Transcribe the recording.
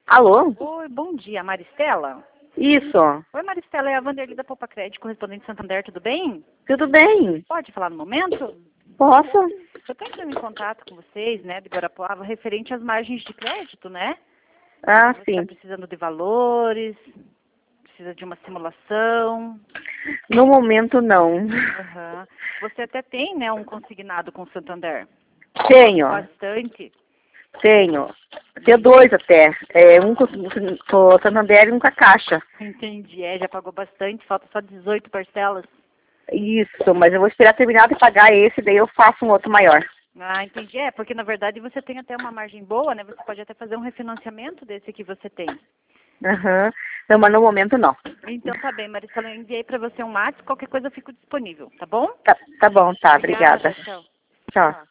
Alô? Oi, bom dia, Maristela? Isso. Oi, Maristela, é a Vanderly da Poupa Crédito, correspondente de Santander, tudo bem? Tudo bem? Pode falar no momento? Posso? Eu estou entrando em contato com vocês, né, de Guarapuava, referente às margens de crédito, né? Ah, Você está sim. precisando de valores, precisa de uma simulação. No momento, não. Aham. Você até tem, né, um consignado com o Santander. Tenho. Bastante. Tenho. Tenho dois até. Um com o Santander e um com a Caixa. Entendi, já pagou bastante, falta só 18 parcelas. Isso, mas eu vou esperar terminar de pagar esse, daí eu faço um outro maior. Ah, entendi. Porque na verdade você tem até uma margem boa, né? Você pode até fazer um refinanciamento desse que você tem. Aham. Não, mas no momento não. Então tá bem, Maricela, eu enviei para você um WhatsApp, qualquer coisa eu fico disponível, tá bom? Tá bom, tá. Obrigada, Obrigada. tchau. Tchau.